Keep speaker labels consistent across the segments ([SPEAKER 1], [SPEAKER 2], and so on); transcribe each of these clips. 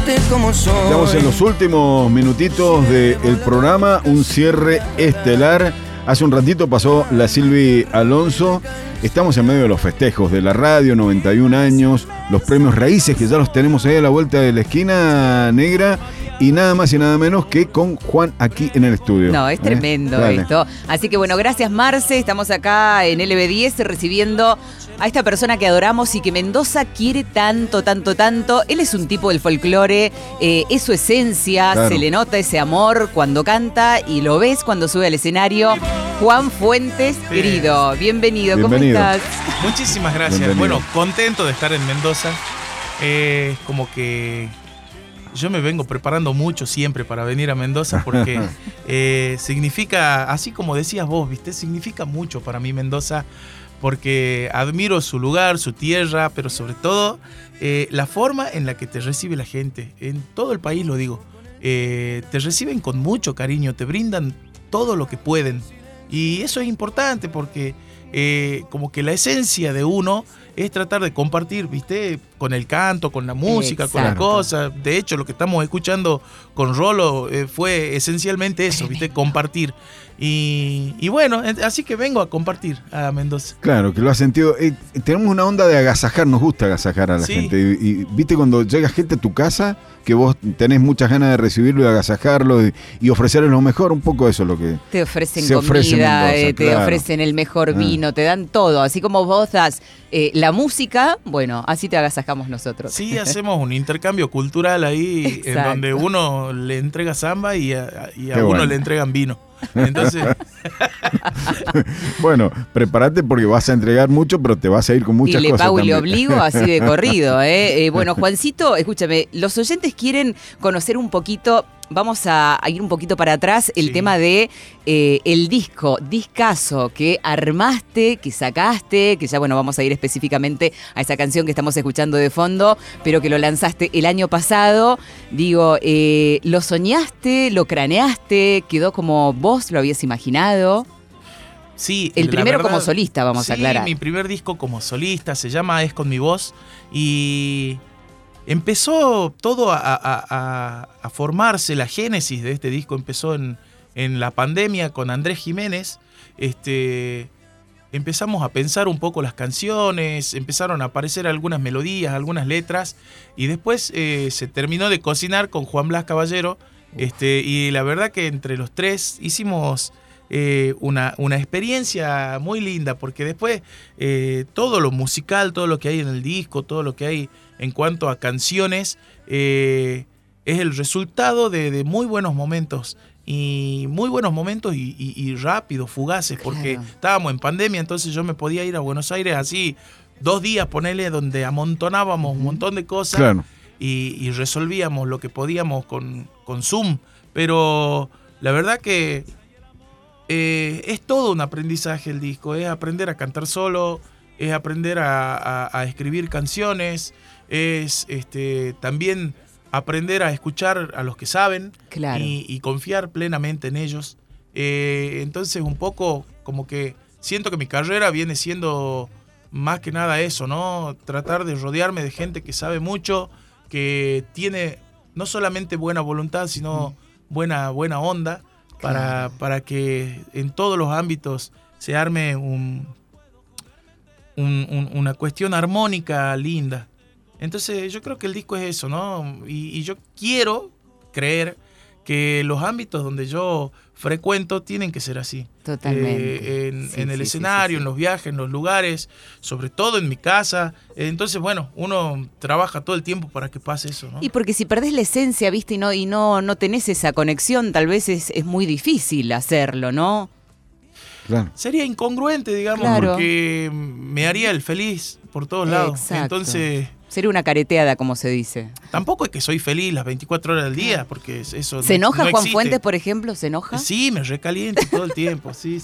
[SPEAKER 1] amarte como soy.
[SPEAKER 2] Estamos en los últimos minutitos del programa, un cierre estelar. Hace un ratito pasó la Silvi Alonso. Estamos en medio de los festejos de la radio, 91 años, los premios Raíces, que ya los tenemos ahí a la vuelta de la esquina, Negra, y nada más y nada menos que con Juan aquí en el estudio.
[SPEAKER 3] No, es tremendo esto. Así que bueno, gracias Marce, estamos acá en LB10 recibiendo a esta persona que adoramos y que Mendoza quiere tanto, tanto, tanto. Él es un tipo del folclore, es su esencia, claro. Se le nota ese amor cuando canta y lo ves cuando sube al escenario. Juan Fuentes, querido, bienvenido. ¿Cómo estás?
[SPEAKER 4] Muchísimas gracias. Bienvenido. Bueno, contento de estar en Mendoza. Como que yo me vengo preparando mucho siempre para venir a Mendoza porque significa, así como decías vos, ¿viste? Significa mucho para mí Mendoza porque admiro su lugar, su tierra, pero sobre todo la forma en la que te recibe la gente. En todo el país lo digo. Te reciben con mucho cariño, te brindan todo lo que pueden. Y eso es importante porque como que la esencia de uno es tratar de compartir, ¿viste? Con el canto, con la música, exacto, con las cosas. De hecho, lo que estamos escuchando con Rolo fue esencialmente eso, ¿viste? Compartir. Y bueno, así que vengo a compartir a Mendoza.
[SPEAKER 2] Claro, que lo has sentido. Tenemos una onda de agasajar, nos gusta agasajar a la gente. Y viste cuando llega gente a tu casa, que vos tenés muchas ganas de recibirlo y de agasajarlo y ofrecerles lo mejor, un poco eso es lo que
[SPEAKER 3] te ofrecen comida, te ofrecen el mejor vino, te dan todo. Así como vos das la música, bueno, así te agasajamos nosotros.
[SPEAKER 4] Sí, hacemos un intercambio cultural ahí en donde uno le entrega samba y a uno le entregan vino. Entonces
[SPEAKER 2] bueno, prepárate porque vas a entregar mucho, pero te vas a ir con muchas cosas. Y le pago
[SPEAKER 3] y le obligo así de corrido, Bueno, Juancito, escúchame, los oyentes quieren conocer un poquito. Vamos a ir un poquito para atrás, el tema de el discazo que armaste, que sacaste, que ya, bueno, vamos a ir específicamente a esa canción que estamos escuchando de fondo, pero que lo lanzaste el año pasado. Digo, ¿lo soñaste, lo craneaste, quedó como vos lo habías imaginado?
[SPEAKER 4] Sí.
[SPEAKER 3] El primero verdad, como solista, vamos a aclarar.
[SPEAKER 4] Sí, mi primer disco como solista, se llama Es con mi voz, y empezó todo a formarse, la génesis de este disco empezó en la pandemia con Andrés Jiménez. Empezamos a pensar un poco las canciones, empezaron a aparecer algunas melodías, algunas letras, y después se terminó de cocinar con Juan Blas Caballero, y la verdad que entre los tres hicimos una experiencia muy linda, porque después todo lo musical, todo lo que hay en el disco, todo lo que hay en cuanto a canciones, es el resultado de muy buenos momentos. Y muy buenos momentos y rápidos, fugaces, porque estábamos en pandemia, entonces yo me podía ir a Buenos Aires así 2 días, ponele, donde amontonábamos un montón de cosas y resolvíamos lo que podíamos con Zoom. Pero la verdad que es todo un aprendizaje el disco, es aprender a cantar solo, es aprender a escribir canciones, es también aprender a escuchar a los que saben y confiar plenamente en ellos. Entonces un poco como que siento que mi carrera viene siendo más que nada eso, ¿no? Tratar de rodearme de gente que sabe mucho, que tiene no solamente buena voluntad, sino buena onda para que en todos los ámbitos se arme una cuestión armónica linda. Entonces yo creo que el disco es eso, ¿no? Y yo quiero creer que los ámbitos donde yo frecuento tienen que ser así.
[SPEAKER 3] Totalmente.
[SPEAKER 4] En el escenario, en los viajes, en los lugares, sobre todo en mi casa. Entonces, bueno, uno trabaja todo el tiempo para que pase eso, ¿no?
[SPEAKER 3] Y porque si perdés la esencia, ¿viste? Y no tenés esa conexión, tal vez es muy difícil hacerlo, ¿no?
[SPEAKER 2] Claro.
[SPEAKER 4] Sería incongruente, digamos, porque me haría el feliz por todos lados.
[SPEAKER 3] Exacto.
[SPEAKER 4] Entonces
[SPEAKER 3] sería una careteada, como se dice.
[SPEAKER 4] Tampoco es que soy feliz las 24 horas del día, porque eso
[SPEAKER 3] ¿Se enoja
[SPEAKER 4] no
[SPEAKER 3] Juan
[SPEAKER 4] existe.
[SPEAKER 3] Fuentes, por ejemplo? ¿Se enoja?
[SPEAKER 4] Sí, me recaliento todo el tiempo, sí.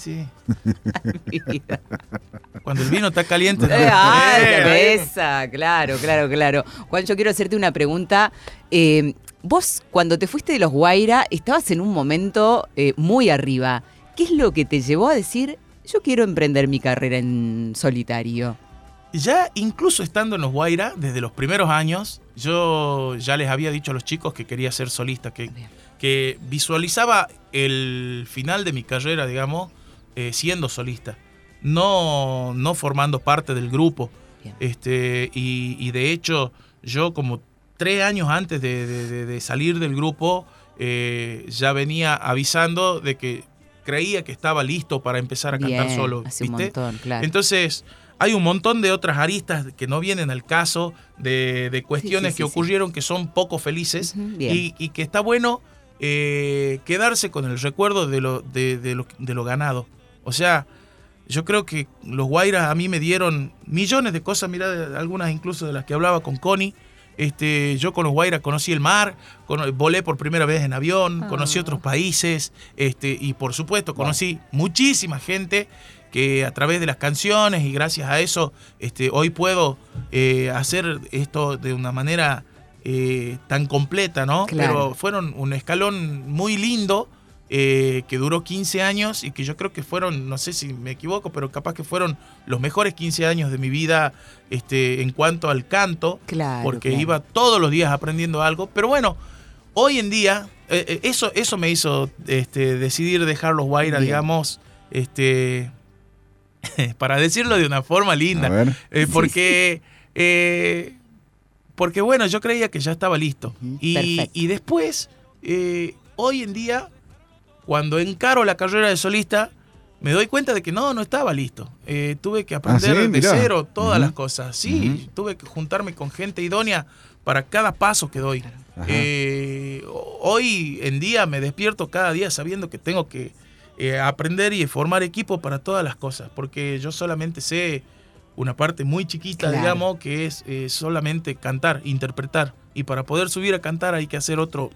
[SPEAKER 4] Cuando el vino está caliente.
[SPEAKER 3] Cerveza, claro. Juan, yo quiero hacerte una pregunta. Vos, cuando te fuiste de los Guaira, estabas en un momento muy arriba. ¿Qué es lo que te llevó a decir, yo quiero emprender mi carrera en solitario?
[SPEAKER 4] ya incluso estando en los Guaira, desde los primeros años, yo ya les había dicho a los chicos que quería ser solista, que visualizaba el final de mi carrera, digamos, siendo solista, no formando parte del grupo. Y de hecho, yo como 3 años antes de salir del grupo, ya venía avisando de que creía que estaba listo para empezar a cantar solo.
[SPEAKER 3] Hace un montón, claro.
[SPEAKER 4] Entonces, hay un montón de otras aristas que no vienen al caso, de cuestiones que ocurrieron que son poco felices, y que está bueno quedarse con el recuerdo de lo ganado. O sea, yo creo que los Guairas a mí me dieron millones de cosas, mirá, algunas incluso de las que hablaba con Connie. Yo con los Guairas conocí el mar, volé por primera vez en avión, conocí otros países, y por supuesto conocí muchísima gente que a través de las canciones, y gracias a eso hoy puedo hacer esto de una manera tan completa, ¿no?
[SPEAKER 3] Claro.
[SPEAKER 4] Pero fueron un escalón muy lindo, que duró 15 años y que yo creo que fueron, no sé si me equivoco, pero capaz que fueron los mejores 15 años de mi vida en cuanto al canto, porque iba todos los días aprendiendo algo. Pero bueno, hoy en día, eso me hizo decidir dejar los Guaira, digamos, para decirlo de una forma linda, porque bueno, yo creía que ya estaba listo. Y después, hoy en día, cuando encaro la carrera de solista, me doy cuenta de que no estaba listo. Tuve que aprender de cero todas las cosas. Sí, tuve que juntarme con gente idónea para cada paso que doy. Hoy en día me despierto cada día sabiendo que tengo que aprender y formar equipo para todas las cosas, porque yo solamente sé una parte muy chiquita, digamos, que es solamente cantar, interpretar. Y para poder subir a cantar hay que hacer otro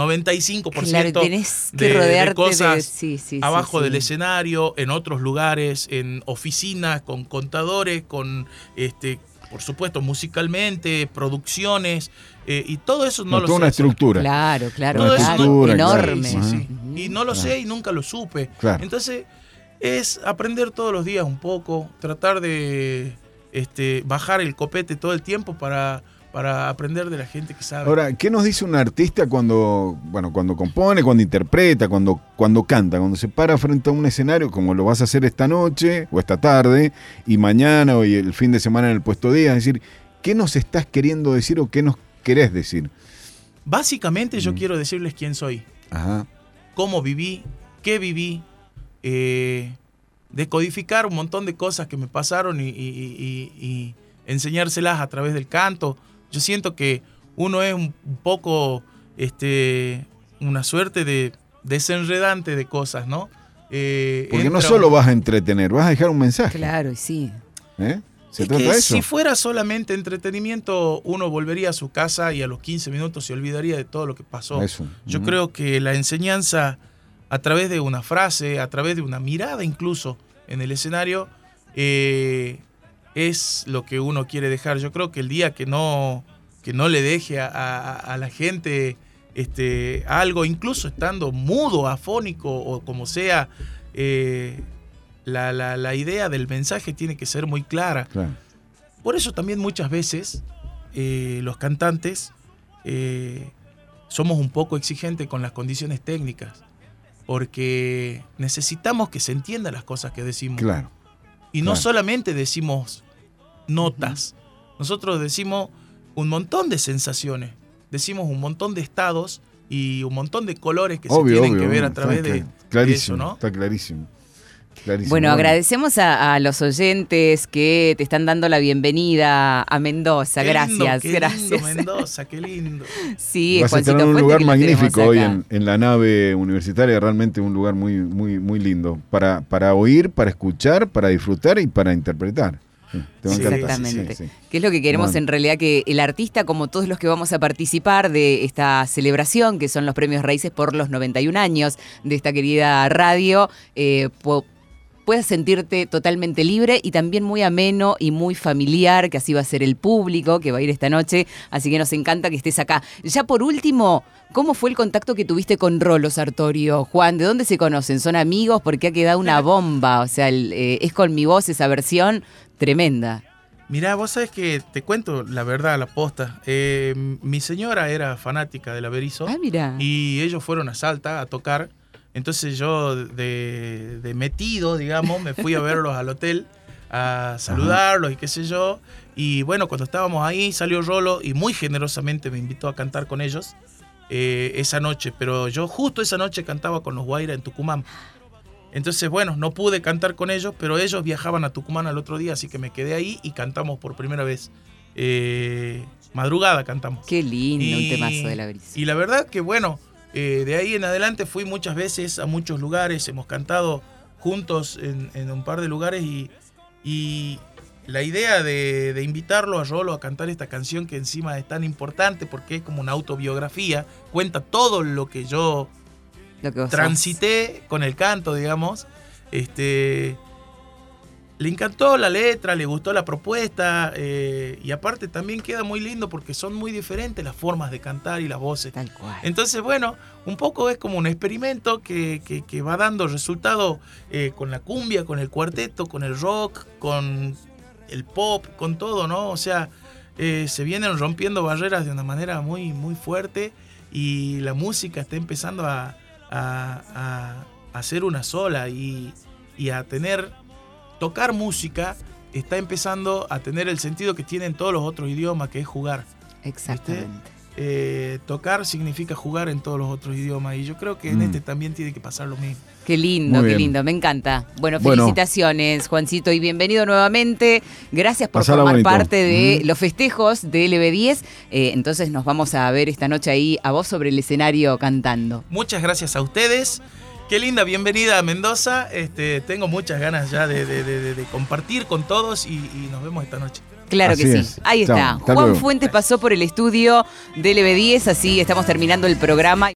[SPEAKER 4] 95% de cosas abajo del escenario, en otros lugares, en oficinas, con contadores, con, por supuesto, musicalmente, producciones, y todo eso no lo sé.
[SPEAKER 2] Una estructura.
[SPEAKER 3] Claro,
[SPEAKER 4] todo eso
[SPEAKER 3] enorme.
[SPEAKER 4] Sí. Y no lo sé y nunca lo supe. Claro. Entonces, es aprender todos los días un poco, tratar de bajar el copete todo el tiempo para aprender de la gente que sabe.
[SPEAKER 2] Ahora, ¿qué nos dice un artista cuando compone, cuando interpreta, cuando canta, cuando se para frente a un escenario, como lo vas a hacer esta noche o esta tarde, y mañana o el fin de semana en el Puesto Día? Es decir, ¿qué nos estás queriendo decir o qué nos querés decir?
[SPEAKER 4] Básicamente yo quiero decirles quién soy, cómo viví, qué viví, decodificar un montón de cosas que me pasaron y enseñárselas a través del canto. Yo siento que uno es un poco una suerte de desenredante de cosas, ¿no?
[SPEAKER 2] Porque no solo vas a entretener, vas a dejar un mensaje.
[SPEAKER 3] Claro, sí.
[SPEAKER 2] ¿Se trata de eso?
[SPEAKER 4] Si fuera solamente entretenimiento, uno volvería a su casa y a los 15 minutos se olvidaría de todo lo que pasó. Yo creo que la enseñanza, a través de una frase, a través de una mirada incluso en el escenario, es lo que uno quiere dejar. Yo creo que el día que no le deje a la gente algo, incluso estando mudo, afónico o como sea, la idea del mensaje tiene que ser muy clara. Claro. Por eso también muchas veces los cantantes somos un poco exigentes con las condiciones técnicas, porque necesitamos que se entiendan las cosas que decimos.
[SPEAKER 2] Claro.
[SPEAKER 4] Y no solamente decimos notas, nosotros decimos un montón de sensaciones, decimos un montón de estados y un montón de colores que se tienen que ver a través de eso, ¿no?
[SPEAKER 2] Está clarísimo.
[SPEAKER 3] Bueno, agradecemos a los oyentes que te están dando la bienvenida a Mendoza. Gracias.
[SPEAKER 4] Qué lindo Mendoza, qué lindo.
[SPEAKER 3] Sí,
[SPEAKER 2] vas
[SPEAKER 3] Juancito,
[SPEAKER 2] a estar en un lugar magnífico hoy en la nave universitaria, realmente un lugar muy, muy, muy lindo para oír, para escuchar, para disfrutar y para interpretar.
[SPEAKER 3] Exactamente. Sí. Que es lo que queremos en realidad, que el artista, como todos los que vamos a participar de esta celebración, que son los Premios Raíces por los 91 años de esta querida radio, puedas sentirte totalmente libre y también muy ameno y muy familiar, que así va a ser el público que va a ir esta noche, así que nos encanta que estés acá. Ya por último, ¿cómo fue el contacto que tuviste con Rolo Sartorio, Juan? ¿De dónde se conocen? ¿Son amigos? Porque ha quedado una bomba, o sea, es con mi voz esa versión tremenda.
[SPEAKER 4] Mirá, vos sabés que te cuento la verdad, la posta. Mi señora era fanática del Berizo.
[SPEAKER 3] Ah, mira.
[SPEAKER 4] Y ellos fueron a Salta a tocar. Entonces yo de metido, digamos, me fui a verlos al hotel, a saludarlos y qué sé yo. Y bueno, cuando estábamos ahí salió Rolo y muy generosamente me invitó a cantar con ellos esa noche. Pero yo justo esa noche cantaba con los Guaira en Tucumán. Entonces, bueno, no pude cantar con ellos, pero ellos viajaban a Tucumán al otro día, así que me quedé ahí y cantamos por primera vez. Madrugada cantamos.
[SPEAKER 3] Qué lindo un temazo del Berizo.
[SPEAKER 4] Y la verdad que, bueno, de ahí en adelante fui muchas veces a muchos lugares, hemos cantado juntos en un par de lugares y la idea de invitarlo a Rolo a cantar esta canción que encima es tan importante porque es como una autobiografía, cuenta todo lo que yo transité con el canto, digamos. Le encantó la letra, le gustó la propuesta y aparte también queda muy lindo porque son muy diferentes las formas de cantar y las voces.
[SPEAKER 3] Tal cual.
[SPEAKER 4] Entonces, bueno, un poco es como un experimento que va dando resultado con la cumbia, con el cuarteto, con el rock, con el pop, con todo, ¿no? O sea, se vienen rompiendo barreras de una manera muy, muy fuerte y la música está empezando a hacer una sola y a tocar música está empezando a tener el sentido que tienen todos los otros idiomas, que es jugar.
[SPEAKER 3] Exactamente.
[SPEAKER 4] Tocar significa jugar en todos los otros idiomas y yo creo que en este también tiene que pasar lo mismo.
[SPEAKER 3] Qué lindo, qué lindo, me encanta. Bueno, felicitaciones, Juancito, y bienvenido nuevamente. Gracias por formar parte de los festejos de LB10. Entonces nos vamos a ver esta noche ahí a vos sobre el escenario cantando.
[SPEAKER 4] Muchas gracias a ustedes. Qué linda bienvenida a Mendoza. Tengo muchas ganas ya de compartir con todos y nos vemos esta noche.
[SPEAKER 3] Claro
[SPEAKER 2] así
[SPEAKER 3] que sí.
[SPEAKER 2] es.
[SPEAKER 3] Ahí está.
[SPEAKER 2] Chao,
[SPEAKER 3] Juan Fuentes pasó por el estudio de LB10, así estamos terminando el programa.